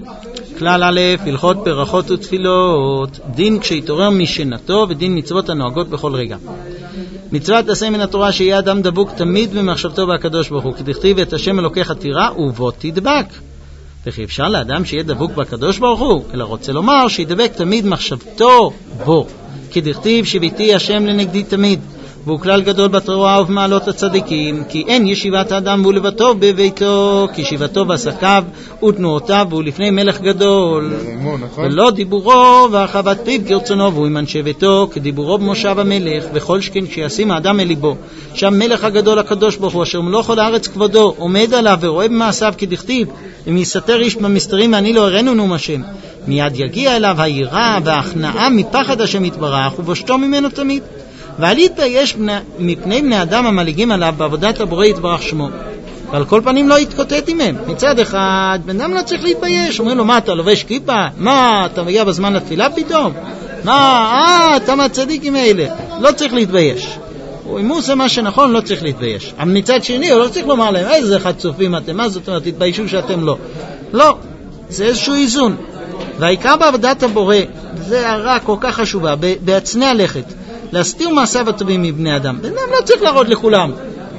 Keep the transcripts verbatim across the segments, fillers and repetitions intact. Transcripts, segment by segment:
כלל א', הלכות ברכות ותפילות, דין כשהתעורר משנתו ודין מצוות הנוהגות בכל רגע. מצוות עשה מן התורה שיהיה אדם דבוק תמיד במחשבתו בהקדוש ברוך הוא, כדכתיב את השם אלוקיך תירא ובו תדבק. וכי אפשר לאדם שיהיה דבוק בקדוש ברוך הוא, אלא רוצה לומר שידבק תמיד מחשבתו בו, כדכתיב שביתי השם לנגדי תמיד. והוא כלל גדול בתורה ובמעלות הצדיקים, כי אין ישיבת האדם והוא לבטו בביתו, כי שיבתו ועסקיו ותנועותיו והוא לפני מלך גדול, ולא דיבורו והרחבת פיו כרצונו, והוא עם אנשי ביתו כדיבורו במושב המלך, וכל שכן שישים האדם אל ליבו. שם מלך הגדול הקדוש ברוך הוא אשר מלוך כל הארץ כבודו עומד עליו ורואה במעשיו, כדכתיב אם יסתר איש במסתרים ואני לא אראנו נאום השם. מיד יגיע אליו היראה וההכנעה מפחד השם יתברך ובושתו ממנו תמיד. ואל יתבייש מפני בני אדם המליגים עליו בעבודת הבורא יתברך שמו, ועל כל פנים לא יתקוטט עמהם. מצד אחד בן אדם לא צריך להתבייש, אומרים לו מה אתה לובש כיפה? מה אתה מגיע בזמן לתפילה פתאום? מה אה אתה מהצדיקים האלה? לא צריך להתבייש. אם הוא עושה מה שנכון לא צריך להתבייש. אבל מצד שני הוא לא צריך לומר להם איזה חצופים אתם, מה זאת אומרת תתביישו שאתם לא. לא, זה איזשהו איזון. והעיקר בעבודת הבורא, זה הרע כל כך חשובה, בהצנע לכת להסתיר מעשיו הטובים מבני אדם. בן אדם לא צריך להראות לכולם.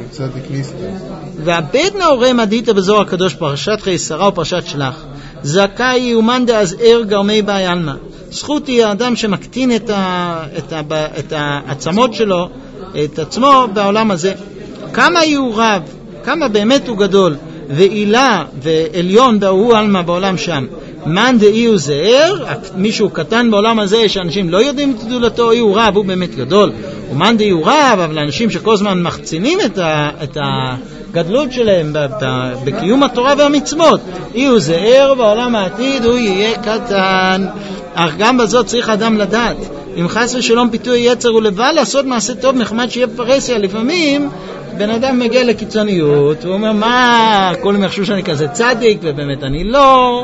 והבית נאורי מדית בזוהר הקדוש פרשת חיי שרה ופרשת שלח, זכאי יומן דאזער גרמי בעי עלמא. זכות היא האדם שמקטין את, ה, את, ה, את העצמות שלו, את עצמו בעולם הזה. כמה הוא רב, כמה באמת הוא גדול, ועילה ועליון דאו עלמא בעולם שם. מן דאי הוא זהר, מישהו קטן בעולם הזה שאנשים לא יודעים את גדולתו, אי הוא רב, הוא באמת גדול. ומן דאי הוא רב, אבל אנשים שכל זמן מחצינים את, ה, את הגדלות שלהם בקיום התורה והמצוות, אי הוא זהר, בעולם העתיד הוא יהיה קטן. אך גם בזאת צריך אדם לדעת, אם חס ושלום פיתוי יצר הוא לבא לעשות מעשה טוב נחמד שיהיה פרסיה, לפעמים בן אדם מגיע לקיצוניות, הוא אומר מה, כל הם יחשו שאני כזה צדיק ובאמת אני לא,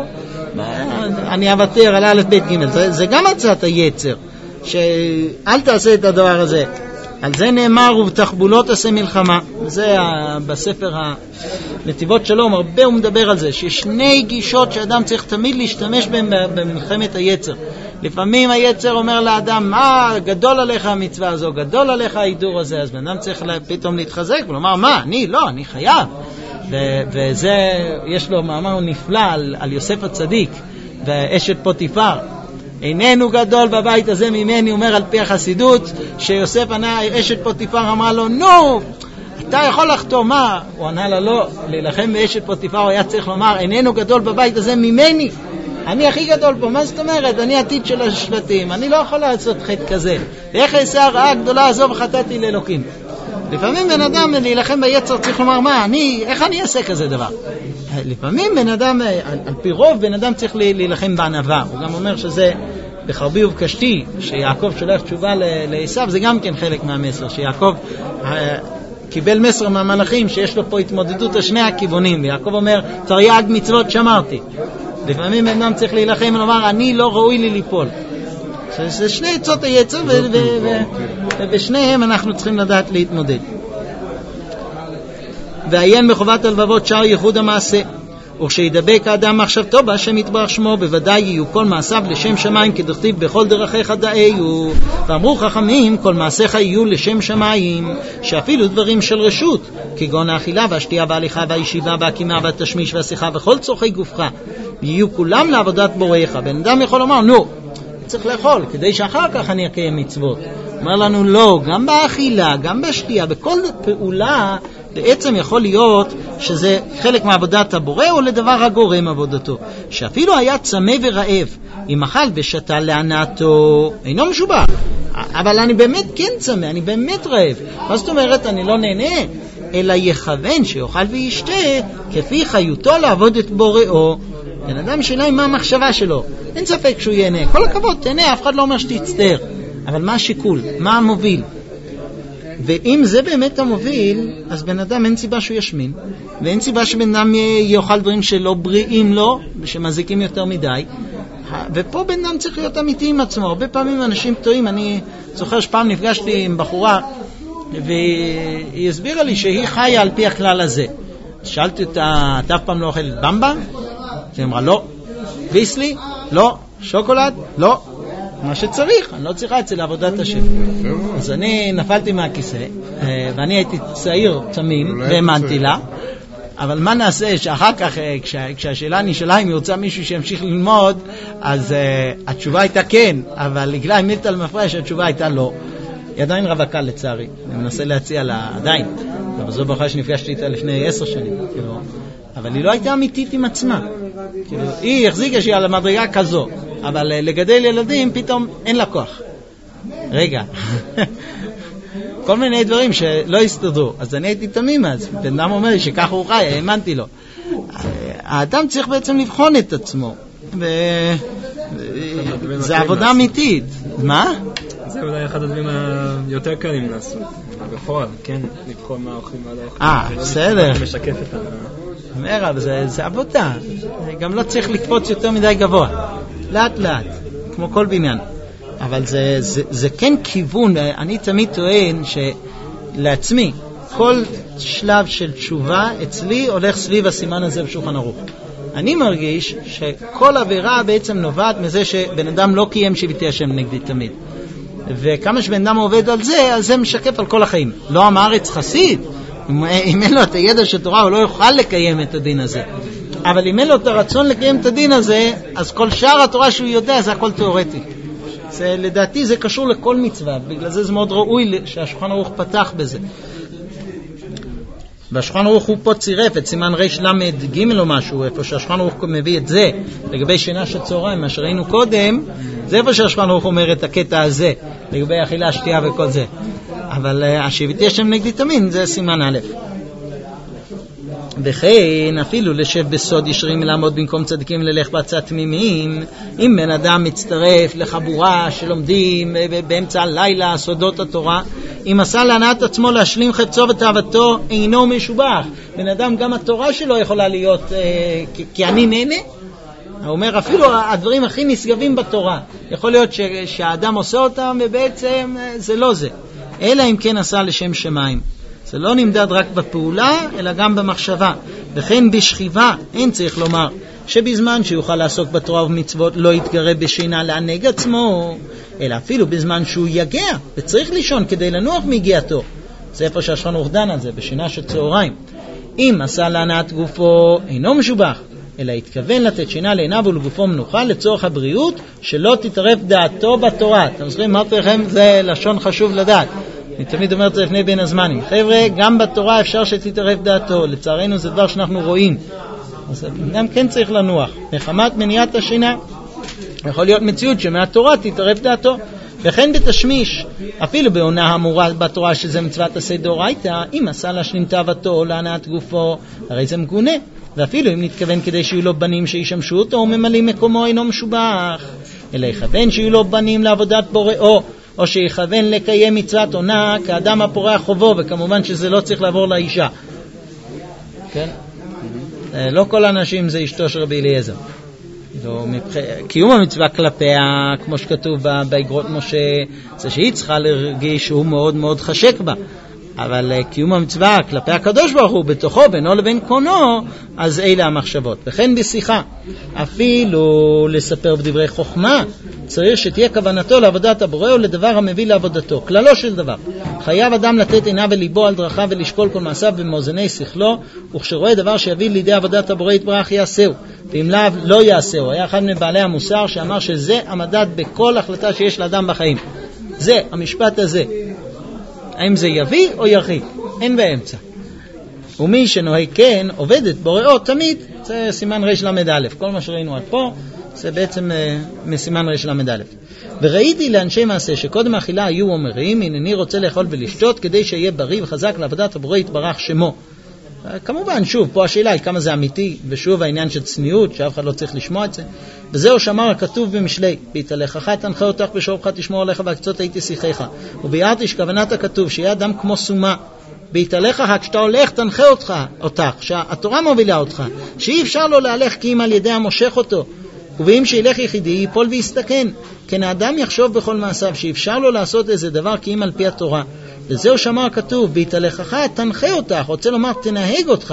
אני אוותר על א' ב' ג'. זה, זה גם הצעת היצר, שאל תעשה את הדבר הזה. על זה נאמר ובתחבולות עשה מלחמה. זה בספר הנתיבות שלום הרבה הוא מדבר על זה, שיש שני גישות שאדם צריך תמיד להשתמש בהם במלחמת היצר. לפעמים היצר אומר לאדם מה גדול עליך המצווה הזו, גדול עליך ההידור הזה, אז בן אדם צריך פתאום להתחזק ולומר מה, אני לא, אני חייב. ו- וזה יש לו מאמר נפלא על, על יוסף הצדיק ואשת פוטיפר. איננו גדול בבית הזה ממני, אומר על פי החסידות, שיוסף ענה, אשת פוטיפר אמרה לו נו, אתה יכול לחתום. מה? הוא ענה לה לא, להילחם באשת פוטיפר הוא היה צריך לומר איננו גדול בבית הזה ממני, אני הכי גדול פה. מה זאת אומרת? אני עתיד של השבטים, אני לא יכול לעשות חטא כזה. ואיך אעשה הרעה הגדולה הזו וחטאתי לאלוקים? לפעמים בן אדם להילחם ביצר צריך לומר מה, אני, איך אני אעשה כזה דבר? לפעמים בן אדם, על, על פי רוב בן אדם צריך להילחם בענווה. הוא גם אומר שזה בחרבי ובקשתי, שיעקב שולח תשובה לעשיו, זה גם כן חלק מהמסר, שיעקב קיבל מסר מהמלאכים שיש לו פה התמודדות לשני הכיוונים, ויעקב אומר תרי"ג מצוות שמרתי. לפעמים בן אדם צריך להילחם ולומר אני לא ראוי לי ליפול. זה שני עצות היצר ובשניהם אנחנו צריכים לדעת להתמודד. ועיין בחובת הלבבות שער ייחוד המעשה, וכשידבק האדם מחשבתו בהשם יתברך שמו, בוודאי יהיו כל מעשיו לשם שמיים, כדכתיב בכל דרכיך דאהו. ואמרו חכמים כל מעשיך יהיו לשם שמיים, שאפילו דברים של רשות כגון האכילה והשתייה וההליכה והישיבה והקימה והתשמיש והשיחה וכל צורכי גופך יהיו כולם לעבודת בוראיך. בן אדם יכול לומר נו, צריך לאכול כדי שאחר כך אני אקיים מצוות. אומר לנו לא, גם באכילה, גם בשתייה, בכל פעולה בעצם יכול להיות שזה חלק מעבודת הבורא או לדבר הגורם עבודתו. שאפילו היה צמא ורעב, אם אכל ושתה להנאתו, אינו משובח. אבל אני באמת כן צמא, אני באמת רעב. מה זאת אומרת אני לא נהנה? אלא יכוון שיאכל וישתה כפי חיותו לעבוד את בוראו. בן אדם שאלה מה המחשבה שלו, אין ספק שהוא ייהנה, כל הכבוד תהנה, אף אחד לא אומר שתצטער, אבל מה השיקול, מה המוביל? ואם זה באמת המוביל, אז בן אדם אין סיבה שהוא ישמין, ואין סיבה שבן אדם יאכל דברים שלא בריאים לו ושמזיקים יותר מדי. ופה בן אדם צריך להיות אמיתי עם עצמו. הרבה פעמים אנשים טועים. אני זוכר שפעם נפגשתי עם בחורה והיא הסבירה לי שהיא חיה על פי הכלל הזה. שאלתי אותה, אתה אף פעם לא אוכלת במבה? היא אמרה לא. ויסלי? לא. שוקולד? לא. מה שצריך, אני לא צריכה אצל עבודת השם. אז אני נפלתי מהכיסא, ואני הייתי צעיר תמים, והאמנתי לה, אבל מה נעשה שאחר כך, כשהשאלה נשאלה אם ירצה מישהו שימשיך ללמוד, אז התשובה הייתה כן, אבל לגלה עם מילתא למפרש, התשובה הייתה לא. היא עדיין רווקה לצערי, אני מנסה להציע לה עדיין, אבל זו ברכה שנפגשתי איתה לפני עשר שנים, כאילו. אבל היא לא הייתה אמיתית עם עצמה. כאילו, היא החזיקה שהיא על המדרגה כזו, אבל לגדל ילדים פתאום אין לה כוח. רגע. כל מיני דברים שלא הסתדרו. אז אני הייתי תמים אז. בן אדם אומר לי שכך הוא חי, האמנתי לו. האדם צריך בעצם לבחון את עצמו. זה עבודה אמיתית. מה? זה אולי אחד הדברים היותר קלים לעשות. בפועל, כן, לבחון מה אוכלים ועד האוכלים. אה, בסדר. משקף את ה... אומר, אבל זה, זה עבודה. גם לא צריך לקפוץ יותר מדי גבוה. לאט לאט, כמו כל בניין. אבל זה, זה, זה כן כיוון. אני תמיד טוען שלעצמי, כל שלב של תשובה אצלי הולך סביב הסימן הזה בשולחן ערוך. אני מרגיש שכל עבירה בעצם נובעת מזה שבן אדם לא קיים שיביתי השם נגדי תמיד. וכמה שבן אדם עובד על זה, אז זה משקף על כל החיים. לא עם הארץ חסיד. אם, אם אין לו את הידע של תורה, הוא לא יוכל לקיים את הדין הזה. אבל אם אין לו את הרצון לקיים את הדין הזה, אז כל שאר התורה שהוא יודע, זה הכל תיאורטי. זה, לדעתי זה קשור לכל מצווה, בגלל זה זה מאוד ראוי שהשולחן ערוך פתח בזה. והשולחן ערוך הוא פה צירף את סימן רש למד ג' או משהו, איפה שהשולחן ערוך מביא את זה, לגבי שינה של צהריים, מה שראינו קודם, זה איפה שהשולחן ערוך אומר את הקטע הזה, לגבי אכילה, שתייה וכל זה. אבל השיביתי השם נגדי תמיד, זה סימן א'. וכן אפילו לשב בסוד ישרים לעמוד במקום צדיקים ללך בצד תמימים. אם בן אדם מצטרף לחבורה שלומדים באמצע הלילה סודות התורה, אם עשה להנאת עצמו להשלים חפצו ותאוותו, אינו משובח. בן אדם גם התורה שלו יכולה להיות אה, כי, כי אני נהנה. הוא אומר אפילו הדברים הכי נשגבים בתורה יכול להיות ש, שהאדם עושה אותם ובעצם זה לא זה, אלא אם כן עשה לשם שמיים. זה לא נמדד רק בפעולה, אלא גם במחשבה. וכן בשכיבה, אין צריך לומר, שבזמן שיוכל לעסוק בתורה ובמצוות לא יתגרה בשינה לענג עצמו, אלא אפילו בזמן שהוא יגע, וצריך לישון כדי לנוח מגיעתו. זה איפה שהשולחן ערוך דן על זה, בשינה של צהריים. אם עשה להנאת גופו, אינו משובח, אלא התכוון לתת שינה לעיניו ולגופו מנוחה לצורך הבריאות, שלא תתערף דעתו בתורה. אתם זוכרים, אמרתי לכם, זה לשון חשוב לדעת. אני תמיד אומר את זה לפני בין הזמנים. חבר'ה, גם בתורה אפשר שתתערף דעתו. לצערנו זה דבר שאנחנו רואים. אז גם כן צריך לנוח. מחמת מניעת השינה, יכול להיות מציאות שמהתורה תתערף דעתו. וכן בתשמיש, אפילו בעונה המורה בתורה שזה מצוות עשה דאורייתא, אם עשה להשלים תאוותו להנאת גופו, הרי זה מגונה. ואפילו אם נתכוון כדי שיהיו לו בנים שישמשו אותו, או ממלאים מקומו אינו משובח. אלא יכוון שיהיו לו בנים לעבודת בוראו, או שיכוון לקיים מצוות עונה כאדם הפורע חובו, וכמובן שזה לא צריך לעבור לאישה. כן? לא כל האנשים זה אשתו של רבי אליעזר. קיום המצווה כלפיה, כמו שכתוב באגרות משה, זה שהיא צריכה להרגיש שהוא מאוד מאוד חשק בה. אבל קיום המצווה כלפי הקדוש ברוך הוא בתוכו בינו לבין קונו, אז אלה המחשבות. וכן בשיחה, אפילו לספר בדברי חוכמה, צריך שתהיה כוונתו לעבודת הבורא ולדבר המביא לעבודתו. כללו של דבר, חייב אדם לתת עיניו וליבו על דרכיו ולשקול כל מעשיו במאזני שכלו, וכשרואה דבר שיביא לידי עבודת הבורא יתברך יעשהו, ואם לאו לא יעשהו. היה אחד מבעלי המוסר שאמר שזה המדד בכל החלטה שיש לאדם בחיים. זה, המשפט הזה. האם זה יביא או ירחיק? אין באמצע. ומי שנוהג כן, עובד את בוראו תמיד, זה סימן רש למד א'. כל מה שראינו עד פה, זה בעצם uh, מסימן רש למד א'. וראיתי לאנשי מעשה שקודם האכילה היו אומרים, הנני רוצה לאכול ולשתות כדי שיהיה בריא וחזק לעבודת הבורא יתברך שמו. כמובן, שוב, פה השאלה היא כמה זה אמיתי, ושוב העניין של צניעות, שאף אחד לא צריך לשמוע את זה. וזהו שאמר הכתוב במשלי, בהתהלכך תנחה אותך בשורבך תשמור עליך והקצות הייתי שיחך. וביארתי שכוונת הכתוב, שיהיה אדם כמו סומה, בהתהלכך כשאתה הולך תנחה אותך, אותך, שהתורה מובילה אותך, שאי אפשר לו להלך כי אם על ידי המושך אותו. ואם שילך יחידי ייפול ויסתכן. כן האדם יחשוב בכל מעשיו שאפשר לו לעשות איזה דבר כי אם על פי התורה. וזהו שאמר הכתוב, בהתהלכך תנחה אותך, רוצה לומר תנהג אותך.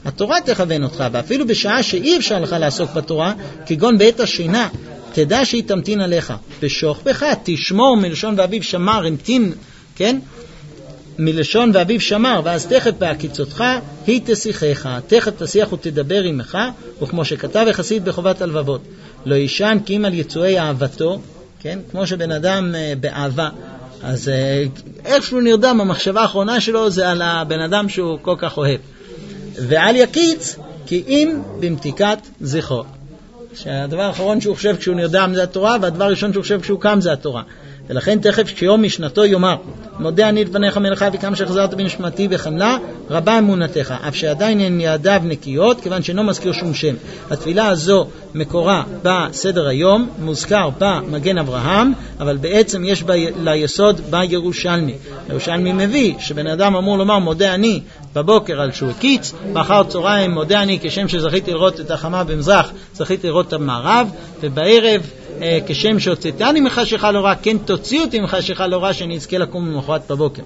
התורה תכוון אותך, ואפילו בשעה שאי אפשר לך לעסוק בתורה, כגון בעת השינה, תדע שהיא תמתין עליך. בשוכבך תשמור, מלשון ואביו שמר, המתין, כן? מלשון ואביו שמר, ואז תכף בהקיצותך היא תשיחך, תכף תשיח ותדבר עמך, וכמו שכתב החסיד בחובת הלבבות, לא ישן כי אם על יצואי אהבתו, כן? כמו שבן אדם באהבה, אז איכשהו נרדם, המחשבה האחרונה שלו זה על הבן אדם שהוא כל כך אוהב. ועל יקיץ כי אם במתיקת זכרו, שהדבר האחרון שהוא חושב כשהוא נרדם זה התורה, והדבר הראשון שהוא חושב כשהוא קם זה התורה. ולכן תכף כשיום משנתו יאמר, מודה אני לפניך מלך וכמה שהחזרת בנשמתי בחמלה, רבה אמונתך, אף שעדיין הן ידיו נקיות, כיוון שאינו מזכיר שום שם. התפילה הזו מקורה בסדר היום, מוזכר במגן אברהם, אבל בעצם יש בה, ליסוד בירושלמי. הירושלמי מביא שבן אדם אמור לומר מודה אני בבוקר על שהוא הקיץ, באחר צהריים מודה אני כשם שזכיתי לראות את החמה במזרח, זכיתי לראות את המערב, ובערב כשם שהוצאתני מחשכה לא רע, כן תוציא אותי מחשכה לא רע, שאני אזכה לקום ממחרת בבוקר.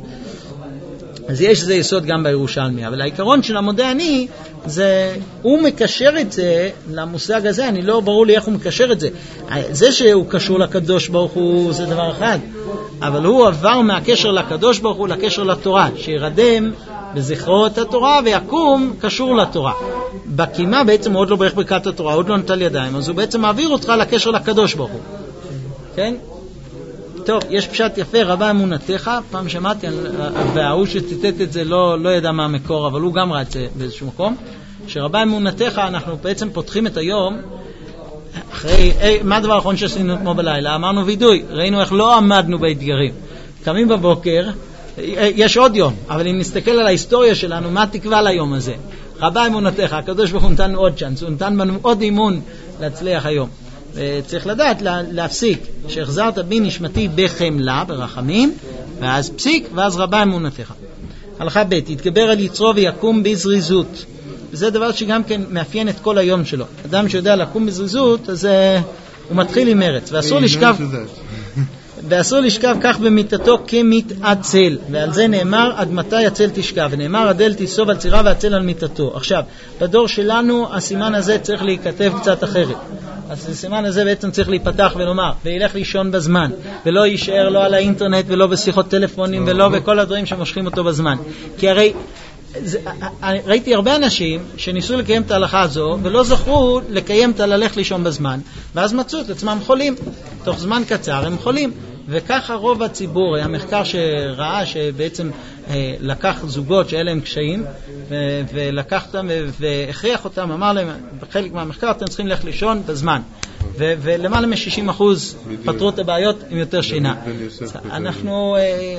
אז יש זה יסוד גם בירושלמי, אבל העיקרון של המודה אני, זה, הוא מקשר את זה למושג הזה, אני לא ברור לי איך הוא מקשר את זה. זה שהוא קשור לקדוש ברוך הוא זה דבר אחד, אבל הוא עבר מהקשר לקדוש ברוך הוא לקשר לתורה, שירדם בזכרו את התורה ויקום קשור לתורה. בקימה בעצם הוא עוד לא ברך ברכת התורה, עוד לא נטל ידיים, אז הוא בעצם מעביר אותך לקשר לקדוש ברוך הוא. כן? טוב, יש פשט יפה, רבה אמונתך, פעם שמעתי, והוא שציטט את זה לא, לא ידע מה המקור, אבל הוא גם ראה את זה באיזשהו מקום, שרבה אמונתך, אנחנו בעצם פותחים את היום, אחרי, אי, מה הדבר האחרון שעשינו כמו בלילה? אמרנו וידוי, ראינו איך לא עמדנו באתגרים. קמים בבוקר, יש עוד יום, אבל אם נסתכל על ההיסטוריה שלנו, מה תקווה ליום הזה? רבה אמונתך, הקדוש ברוך הוא נתן עוד צ'אנס, הוא נתן לנו עוד אימון להצליח היום. וצריך לדעת להפסיק, שהחזרת בי נשמתי בחמלה, ברחמים, ואז פסיק, ואז רבה אמונתך. הלכה ב' יתגבר על יצרו ויקום בזריזות. וזה דבר שגם כן מאפיין את כל היום שלו. אדם שיודע לקום בזריזות, אז הוא מתחיל עם מרץ, ואסור לשכב... ואסור לשכב כך במיטתו כמתעצל, ועל זה נאמר עד מתי הצל תשכב, ונאמר עדל תיסוב על צירה והצל על מיטתו. עכשיו, בדור שלנו הסימן הזה צריך להיכתב קצת אחרת. אז הסימן הזה בעצם צריך להיפתח ולומר, וילך לישון בזמן, ולא יישאר לא על האינטרנט ולא בשיחות טלפונים ולא בכל הדברים שמושכים אותו בזמן. כי הרי זה, ראיתי הרבה אנשים שניסו לקיים את ההלכה הזו ולא זכרו לקיים את הללך לישון בזמן, ואז מצאו את עצמם חולים. תוך זמן קצר הם חולים. וככה רוב הציבור, היה מחקר שראה שבעצם אה, לקח זוגות שאלה הם קשיים ו- ולקח אותם והכריח אותם, אמר להם בחלק מהמחקר אתם צריכים ללכת לישון בזמן, ו- ולמעלה מ-שישים אחוז פתרו את הבעיות עם יותר שינה. אנחנו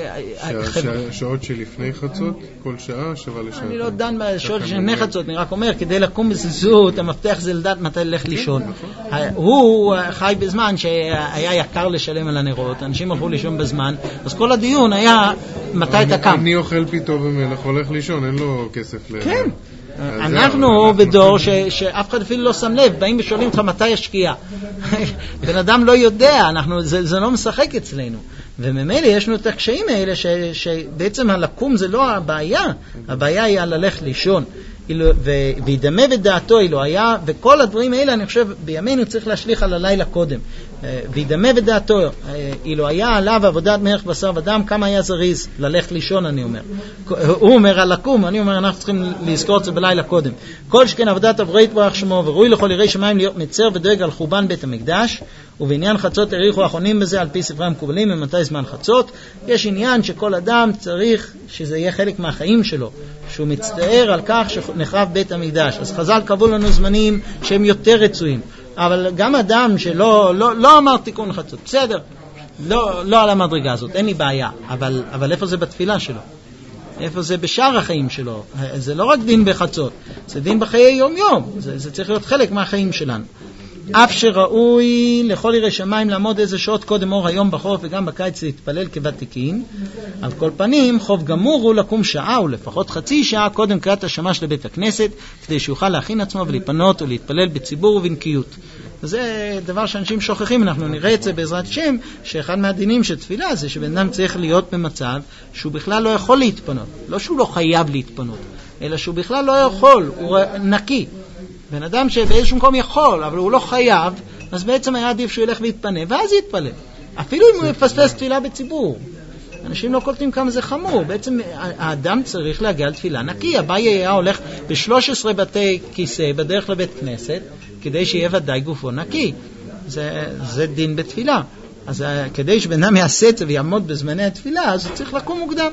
שעות שלפני חצות כל שעה שווה לשעה. אני לא דן בשעות שלפני חצות, אני רק אומר כדי לקום בזריזות המפתח זה לדעת מתי ללכת לישון. הוא חי בזמן שהיה יקר לשלם על הנרות, אנשים הלכו לישון בזמן, אז כל הדיון היה מתי אתה קם. אני אוכל פיתו ומלח, הולך לישון, אין לו כסף ל... כן. אנחנו בדור שאף אחד אפילו לא שם לב, באים ושואלים אותך מתי השקיעה. בן אדם לא יודע, זה לא משחק אצלנו. וממילא יש לנו את הקשיים האלה שבעצם הלקום זה לא הבעיה, הבעיה היא על ללכת לישון. וידמה ודעתו אילו היה, וכל הדברים האלה אני חושב בימינו צריך להשליך על הלילה קודם. וידמה ודעתו אילו היה עליו עבודת מלך בשר ודם, כמה היה זריז ללכת לישון, אני אומר. הוא אומר על לקום, אני אומר אנחנו צריכים לזכור את זה בלילה קודם. כל שכן עבודת אברהם יתברך שמו, וראוי לכל יראי שמיים להיות מצר ודואג על חורבן בית המקדש. ובעניין חצות העריכו האחרונים בזה על פי ספרי המקובלים ממתי זמן חצות. יש עניין שכל אדם צריך שזה יהיה חלק מהחיים שלו, שהוא מצטער על כך שנחרב בית המקדש. אז חז"ל קבעו לנו זמנים שהם יותר רצויים, אבל גם אדם שלא לא, לא אמר תיקון חצות, בסדר, לא, לא על המדרגה הזאת, אין לי בעיה, אבל, אבל איפה זה בתפילה שלו? איפה זה בשאר החיים שלו? זה לא רק דין בחצות, זה דין בחיי יום יום, זה, זה צריך להיות חלק מהחיים שלנו. אף שראוי לכל יראי שמיים לעמוד איזה שעות קודם אור היום בחורף וגם בקיץ להתפלל כוותיקין, על כל פנים חוב גמור הוא לקום שעה ולפחות חצי שעה קודם קריאת השמש לבית הכנסת, כדי שיוכל להכין עצמו ולהיפנות ולהתפלל בציבור ובנקיות. זה דבר שאנשים שוכחים, אנחנו נראה את זה בעזרת השם, שאחד מהדינים של תפילה זה שבן אדם צריך להיות במצב שהוא בכלל לא יכול להתפנות, לא שהוא לא חייב להתפנות, אלא שהוא בכלל לא יכול, הוא נקי. בן אדם שבאיזשהו מקום יכול, אבל הוא לא חייב, אז בעצם היה עדיף שהוא ילך ויתפנה, ואז יתפלל. אפילו אם הוא יפספס תפילה בציבור. אנשים לא קולטים כמה זה חמור. בעצם האדם צריך להגיע לתפילה נקי. אביי היה הולך ב-שלושה עשר בתי כיסא בדרך לבית כנסת, כדי שיהיה ודאי גופו נקי. זה, זה דין בתפילה. אז כדי שבן אדם יעשה את זה ויעמוד בזמני התפילה, אז הוא צריך לקום מוקדם.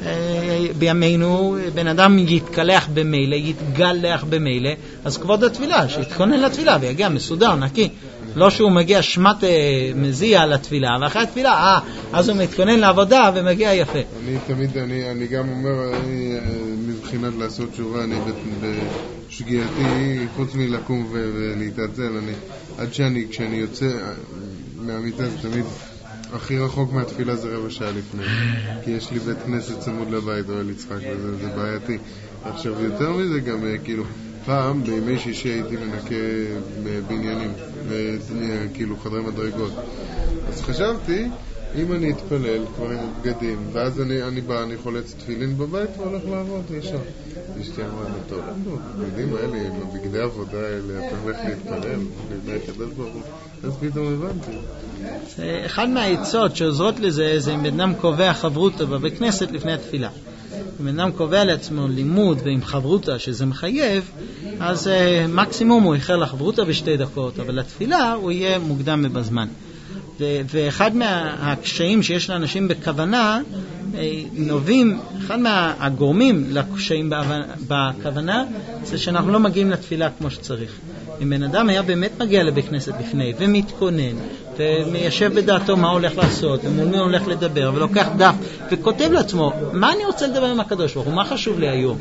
בימינו בן אדם יתקלח במילא, יתגלח במילא, אז כבוד התפילה, שיתכונן לתפילה ויגיע מסודר, נקי. לא שהוא מגיע שמט מזיע לתפילה, ואחרי התפילה, אה, אז הוא מתכונן לעבודה ומגיע יפה. אני תמיד, אני, אני גם אומר, אני, מבחינת לעשות תשובה, אני בשגיאתי, חוץ מלקום ולהתעצל, אני, עד שאני, כשאני יוצא מהמיטה, זה תמיד הכי רחוק מהתפילה זה רבע שעה לפני, כי יש לי בית כנסת צמוד לבית, או אל יצחק, וזה זה בעייתי. עכשיו, יותר מזה גם, כאילו, פעם, בימי שישי הייתי מנקה בניינים, וכאילו חדרי מדרגות. אז חשבתי, אם אני אתפלל כבר עם בגדים, ואז אני, אני בא, אני חולץ תפילין בבית והולך לעבוד ישר. אשתי אמרה לי, טוב, בגדים האלה, עם הבגדי עבודה האלה, אתה הולך להתפלל, לבני הקדוש ברוך הוא. אז פתאום הבנתי. אחד מהעצות שעוזרות לזה, זה אם בן אדם קובע חברותא בבית כנסת לפני התפילה. אם בן אדם קובע לעצמו לימוד ועם חברותא שזה מחייב, אז uh, מקסימום הוא יחר לחברותא בשתי דקות, אבל לתפילה הוא יהיה מוקדם ובזמן. ו- ואחד מהקשיים שיש לאנשים בכוונה, נובעים, אחד מהגורמים לקשיים בכוונה, זה שאנחנו לא מגיעים לתפילה כמו שצריך. אם בן אדם היה באמת מגיע לבית כנסת לפני ומתכונן ומיישב בדעתו מה הולך לעשות ומול מי הולך לדבר ולוקח דף וכותב לעצמו מה אני רוצה לדבר עם הקדוש ברוך הוא, מה חשוב לי היום,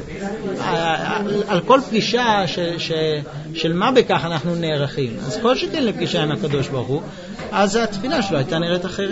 על כל פגישה ש, ש, של מה בכך אנחנו נערכים, אז כל שתן לפגישה עם הקדוש ברוך הוא, אז התפילה שלו הייתה נראית אחרת.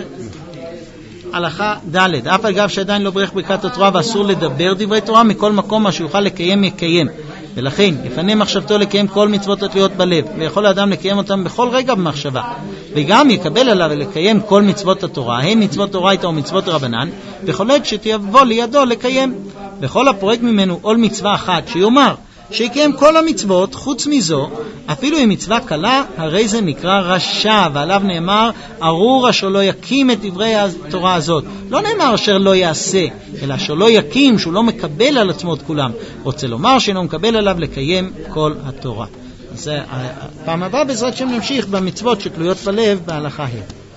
הלכה ד' אף אגב שעדיין לא ברך ברכת התורה ואסור לדבר דברי תורה, מכל מקום מה שיוכל לקיים יקיים, ולכן יפנה מחשבתו לקיים כל מצוות התלויות בלב, ויכול האדם לקיים אותם בכל רגע במחשבה, וגם יקבל עליו לקיים כל מצוות התורה, הן מצוות תורייתא או מצוות רבנן, וכל עת שתבוא לידו לקיים. וכל הפורק ממנו עול מצווה אחת שיאמר שיקיים כל המצוות חוץ מזו, אפילו אם מצווה קלה, הרי זה נקרא רשע, ועליו נאמר ארור אשר לא יקים את דברי התורה הזאת. לא נאמר אשר לא יעשה, אלא אשר לא יקים, שהוא לא מקבל על עצמו את כולם. רוצה לומר שאינו מקבל עליו לקיים כל התורה. אז פעם הבאה בעזרת שם נמשיך במצוות שתלויות בלב בהלכה ה'.